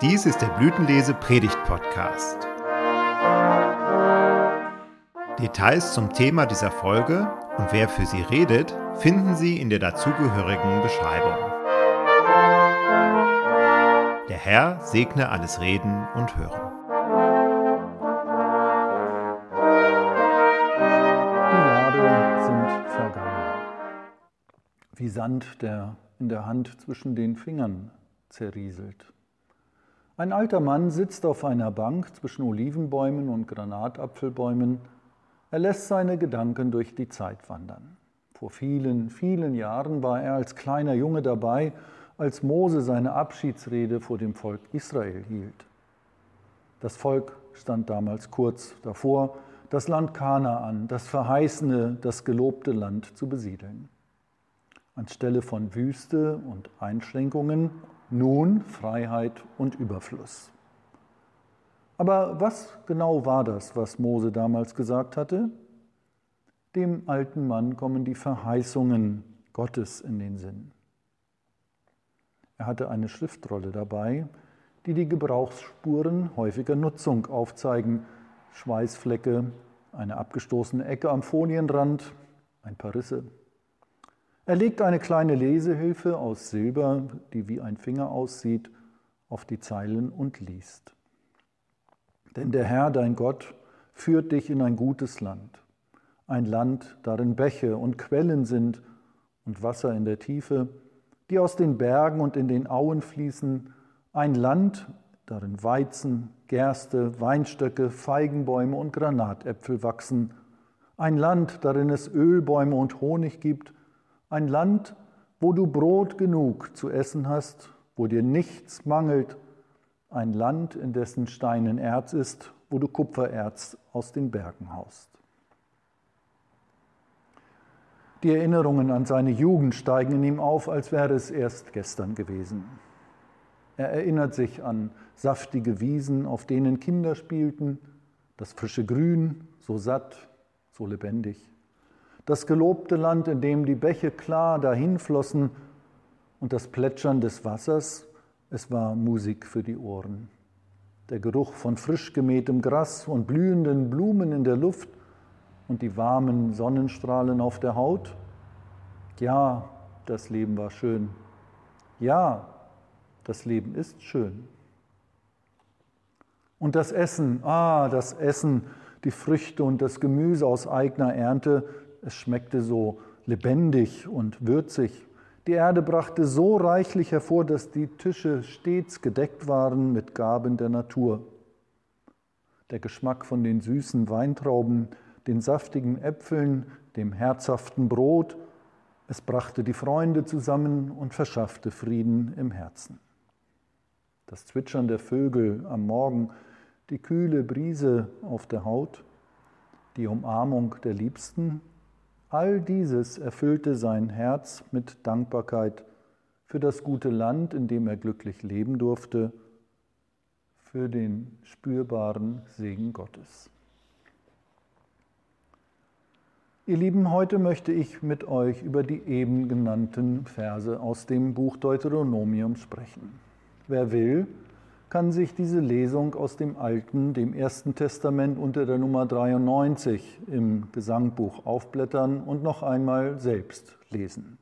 Dies ist der Blütenlese-Predigt-Podcast. Details zum Thema dieser Folge und wer für sie redet, finden Sie in der dazugehörigen Beschreibung. Der Herr segne alles Reden und Hören. Die Jahre sind vergangen, wie Sand, der in der Hand zwischen den Fingern zerrieselt. Ein alter Mann sitzt auf einer Bank zwischen Olivenbäumen und Granatapfelbäumen. Er lässt seine Gedanken durch die Zeit wandern. Vor vielen, vielen Jahren war er als kleiner Junge dabei, als Mose seine Abschiedsrede vor dem Volk Israel hielt. Das Volk stand damals kurz davor, das Land Kanaan, das verheißene, das gelobte Land zu besiedeln. Anstelle von Wüste und Einschränkungen nun Freiheit und Überfluss. Aber was genau war das, was Mose damals gesagt hatte? Dem alten Mann kommen die Verheißungen Gottes in den Sinn. Er hatte eine Schriftrolle dabei, die die Gebrauchsspuren häufiger Nutzung aufzeigen. Schweißflecke, eine abgestoßene Ecke am Folienrand, ein paar Risse. Er legt eine kleine Lesehilfe aus Silber, die wie ein Finger aussieht, auf die Zeilen und liest. Denn der Herr, dein Gott, führt dich in ein gutes Land, ein Land, darin Bäche und Quellen sind und Wasser in der Tiefe, die aus den Bergen und in den Auen fließen, ein Land, darin Weizen, Gerste, Weinstöcke, Feigenbäume und Granatäpfel wachsen, ein Land, darin es Ölbäume und Honig gibt, ein Land, wo du Brot genug zu essen hast, wo dir nichts mangelt, ein Land, in dessen Steinen Erz ist, wo du Kupfererz aus den Bergen haust. Die Erinnerungen an seine Jugend steigen in ihm auf, als wäre es erst gestern gewesen. Er erinnert sich an saftige Wiesen, auf denen Kinder spielten, das frische Grün, so satt, so lebendig. Das gelobte Land, in dem die Bäche klar dahinflossen und das Plätschern des Wassers, es war Musik für die Ohren. Der Geruch von frisch gemähtem Gras und blühenden Blumen in der Luft und die warmen Sonnenstrahlen auf der Haut. Ja, das Leben war schön. Ja, das Leben ist schön. Und das Essen, das Essen, die Früchte und das Gemüse aus eigener Ernte, es schmeckte so lebendig und würzig. Die Erde brachte so reichlich hervor, dass die Tische stets gedeckt waren mit Gaben der Natur. Der Geschmack von den süßen Weintrauben, den saftigen Äpfeln, dem herzhaften Brot, es brachte die Freunde zusammen und verschaffte Frieden im Herzen. Das Zwitschern der Vögel am Morgen, die kühle Brise auf der Haut, die Umarmung der Liebsten, all dieses erfüllte sein Herz mit Dankbarkeit für das gute Land, in dem er glücklich leben durfte, für den spürbaren Segen Gottes. Ihr Lieben, heute möchte ich mit euch über die eben genannten Verse aus dem Buch Deuteronomium sprechen. Wer will, kann sich diese Lesung aus dem Alten, dem Ersten Testament unter der Nummer 93 im Gesangbuch aufblättern und noch einmal selbst lesen.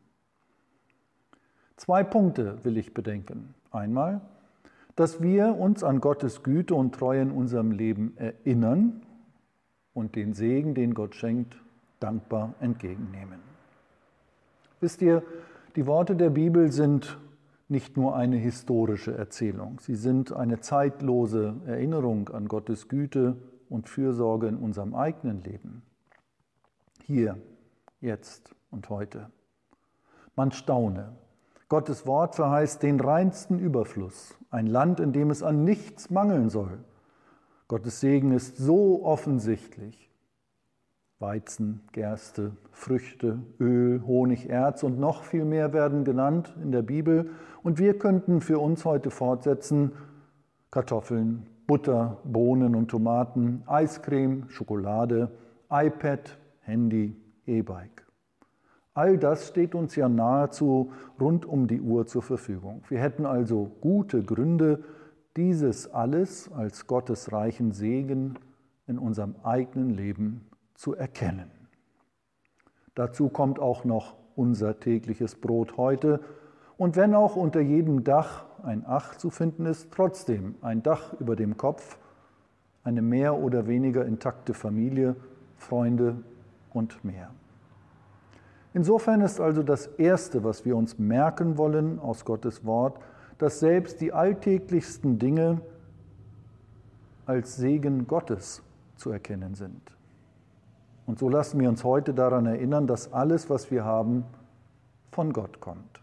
2 Punkte will ich bedenken. Einmal, dass wir uns an Gottes Güte und Treue in unserem Leben erinnern und den Segen, den Gott schenkt, dankbar entgegennehmen. Wisst ihr, die Worte der Bibel sind nicht nur eine historische Erzählung. Sie sind eine zeitlose Erinnerung an Gottes Güte und Fürsorge in unserem eigenen Leben. Hier, jetzt und heute. Man staune. Gottes Wort verheißt den reinsten Überfluss, ein Land, in dem es an nichts mangeln soll. Gottes Segen ist so offensichtlich. Weizen, Gerste, Früchte, Öl, Honig, Erz und noch viel mehr werden genannt in der Bibel. Und wir könnten für uns heute fortsetzen: Kartoffeln, Butter, Bohnen und Tomaten, Eiscreme, Schokolade, iPad, Handy, E-Bike. All das steht uns ja nahezu rund um die Uhr zur Verfügung. Wir hätten also gute Gründe, dieses alles als Gottes reichen Segen in unserem eigenen Leben zu erkennen. Dazu kommt auch noch unser tägliches Brot heute. Und wenn auch unter jedem Dach ein Ach zu finden ist, trotzdem ein Dach über dem Kopf, eine mehr oder weniger intakte Familie, Freunde und mehr. Insofern ist also das Erste, was wir uns merken wollen aus Gottes Wort, dass selbst die alltäglichsten Dinge als Segen Gottes zu erkennen sind. Und so lassen wir uns heute daran erinnern, dass alles, was wir haben, von Gott kommt.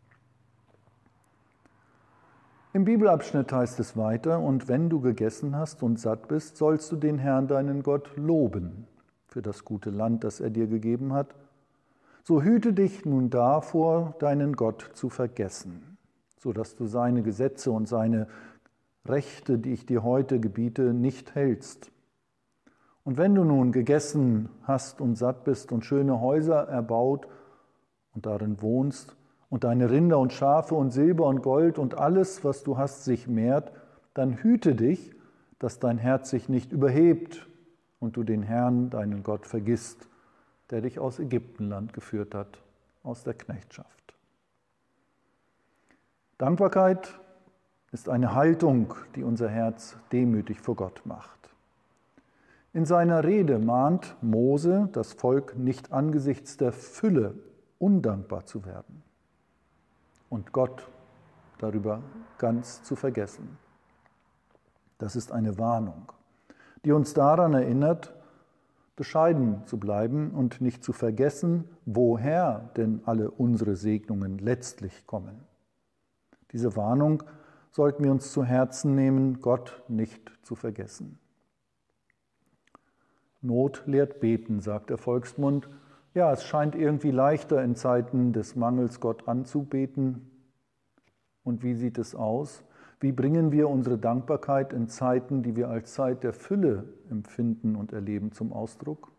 Im Bibelabschnitt heißt es weiter, und wenn du gegessen hast und satt bist, sollst du den Herrn, deinen Gott, loben für das gute Land, das er dir gegeben hat. So hüte dich nun davor, deinen Gott zu vergessen, sodass du seine Gesetze und seine Rechte, die ich dir heute gebiete, nicht hältst. Und wenn du nun gegessen hast und satt bist und schöne Häuser erbaut und darin wohnst und deine Rinder und Schafe und Silber und Gold und alles, was du hast, sich mehrt, dann hüte dich, dass dein Herz sich nicht überhebt und du den Herrn, deinen Gott, vergisst, der dich aus Ägyptenland geführt hat, aus der Knechtschaft. Dankbarkeit ist eine Haltung, die unser Herz demütig vor Gott macht. In seiner Rede mahnt Mose das Volk nicht angesichts der Fülle undankbar zu werden und Gott darüber ganz zu vergessen. Das ist eine Warnung, die uns daran erinnert, bescheiden zu bleiben und nicht zu vergessen, woher denn alle unsere Segnungen letztlich kommen. Diese Warnung sollten wir uns zu Herzen nehmen, Gott nicht zu vergessen. Not lehrt beten, sagt der Volksmund. Ja, es scheint irgendwie leichter in Zeiten des Mangels Gott anzubeten. Und wie sieht es aus? Wie bringen wir unsere Dankbarkeit in Zeiten, die wir als Zeit der Fülle empfinden und erleben, zum Ausdruck?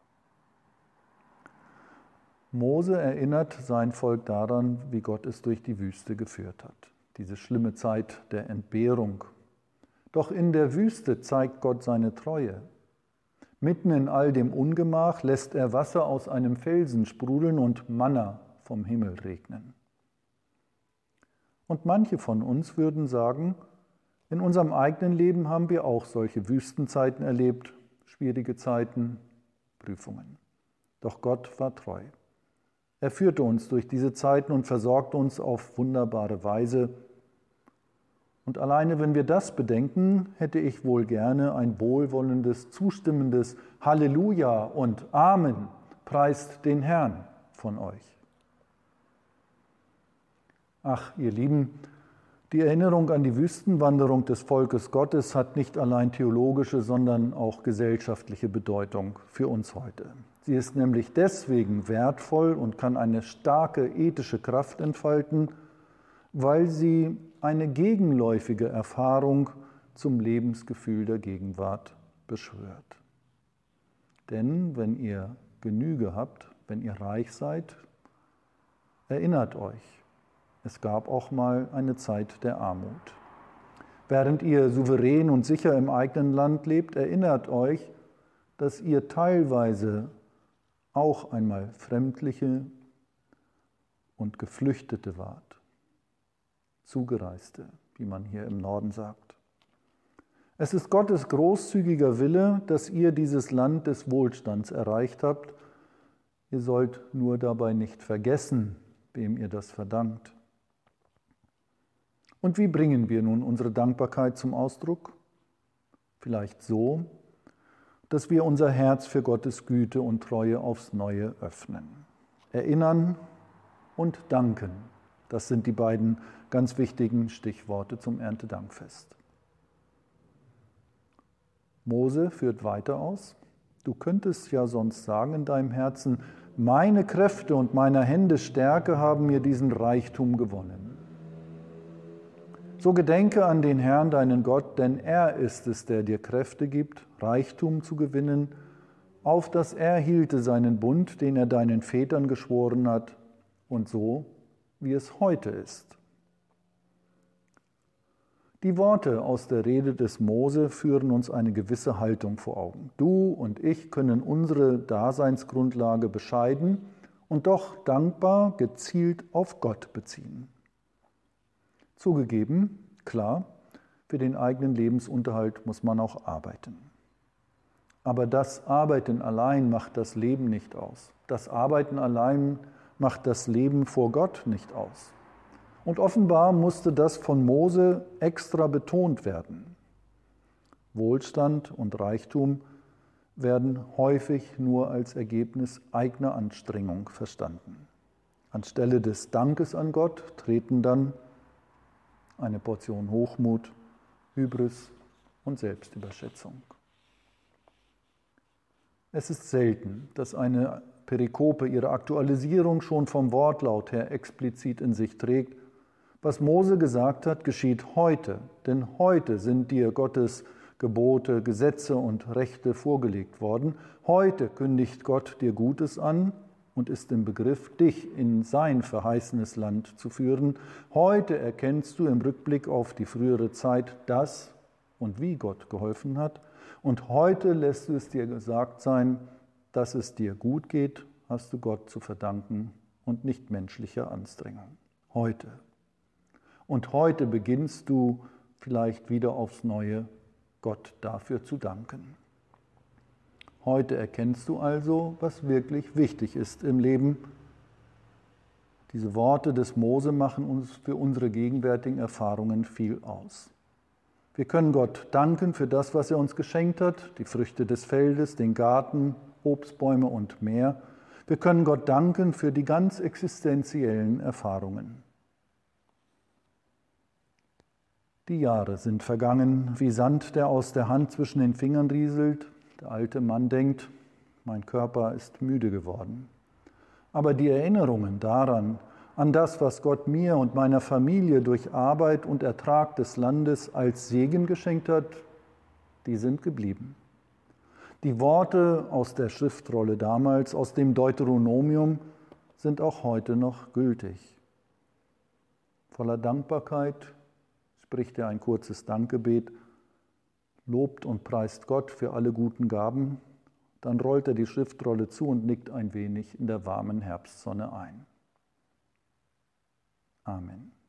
Mose erinnert sein Volk daran, wie Gott es durch die Wüste geführt hat. Diese schlimme Zeit der Entbehrung. Doch in der Wüste zeigt Gott seine Treue. Mitten in all dem Ungemach lässt er Wasser aus einem Felsen sprudeln und Manna vom Himmel regnen. Und manche von uns würden sagen, in unserem eigenen Leben haben wir auch solche Wüstenzeiten erlebt, schwierige Zeiten, Prüfungen. Doch Gott war treu. Er führte uns durch diese Zeiten und versorgte uns auf wunderbare Weise. Und alleine, wenn wir das bedenken, hätte ich wohl gerne ein wohlwollendes, zustimmendes Halleluja und Amen, preist den Herrn von euch. Ach, ihr Lieben, die Erinnerung an die Wüstenwanderung des Volkes Gottes hat nicht allein theologische, sondern auch gesellschaftliche Bedeutung für uns heute. Sie ist nämlich deswegen wertvoll und kann eine starke ethische Kraft entfalten, weil sie eine gegenläufige Erfahrung zum Lebensgefühl der Gegenwart beschwört. Denn wenn ihr Genüge habt, wenn ihr reich seid, erinnert euch, es gab auch mal eine Zeit der Armut. Während ihr souverän und sicher im eigenen Land lebt, erinnert euch, dass ihr teilweise auch einmal Fremdliche und Geflüchtete wart. Zugereiste, wie man hier im Norden sagt. Es ist Gottes großzügiger Wille, dass ihr dieses Land des Wohlstands erreicht habt. Ihr sollt nur dabei nicht vergessen, wem ihr das verdankt. Und wie bringen wir nun unsere Dankbarkeit zum Ausdruck? Vielleicht so, dass wir unser Herz für Gottes Güte und Treue aufs Neue öffnen. Erinnern und danken. Das sind die beiden ganz wichtigen Stichworte zum Erntedankfest. Mose führt weiter aus. Du könntest ja sonst sagen in deinem Herzen, meine Kräfte und meiner Hände Stärke haben mir diesen Reichtum gewonnen. So gedenke an den Herrn, deinen Gott, denn er ist es, der dir Kräfte gibt, Reichtum zu gewinnen, auf dass er hielte seinen Bund, den er deinen Vätern geschworen hat, und so, wie es heute ist. Die Worte aus der Rede des Mose führen uns eine gewisse Haltung vor Augen. Du und ich können unsere Daseinsgrundlage bescheiden und doch dankbar gezielt auf Gott beziehen. Zugegeben, klar, für den eigenen Lebensunterhalt muss man auch arbeiten. Aber das Arbeiten allein macht das Leben nicht aus. Das Arbeiten allein macht das Leben vor Gott nicht aus. Und offenbar musste das von Mose extra betont werden. Wohlstand und Reichtum werden häufig nur als Ergebnis eigener Anstrengung verstanden. Anstelle des Dankes an Gott treten dann eine Portion Hochmut, Hybris und Selbstüberschätzung. Es ist selten, dass eine Perikope ihre Aktualisierung schon vom Wortlaut her explizit in sich trägt. Was Mose gesagt hat, geschieht heute, denn heute sind dir Gottes Gebote, Gesetze und Rechte vorgelegt worden. Heute kündigt Gott dir Gutes an und ist im Begriff, dich in sein verheißenes Land zu führen. Heute erkennst du im Rückblick auf die frühere Zeit, dass und wie Gott geholfen hat. Und heute lässt du es dir gesagt sein, dass es dir gut geht, hast du Gott zu verdanken und nicht menschlicher Anstrengung. Heute. Und heute beginnst du vielleicht wieder aufs Neue, Gott dafür zu danken. Heute erkennst du also, was wirklich wichtig ist im Leben. Diese Worte des Mose machen uns für unsere gegenwärtigen Erfahrungen viel aus. Wir können Gott danken für das, was er uns geschenkt hat, die Früchte des Feldes, den Garten, Obstbäume und mehr. Wir können Gott danken für die ganz existenziellen Erfahrungen. Die Jahre sind vergangen, wie Sand, der aus der Hand zwischen den Fingern rieselt. Der alte Mann denkt, mein Körper ist müde geworden. Aber die Erinnerungen daran, an das, was Gott mir und meiner Familie durch Arbeit und Ertrag des Landes als Segen geschenkt hat, die sind geblieben. Die Worte aus der Schriftrolle damals, aus dem Deuteronomium, sind auch heute noch gültig. Voller Dankbarkeit spricht er ein kurzes Dankgebet, lobt und preist Gott für alle guten Gaben, dann rollt er die Schriftrolle zu und nickt ein wenig in der warmen Herbstsonne ein. Amen.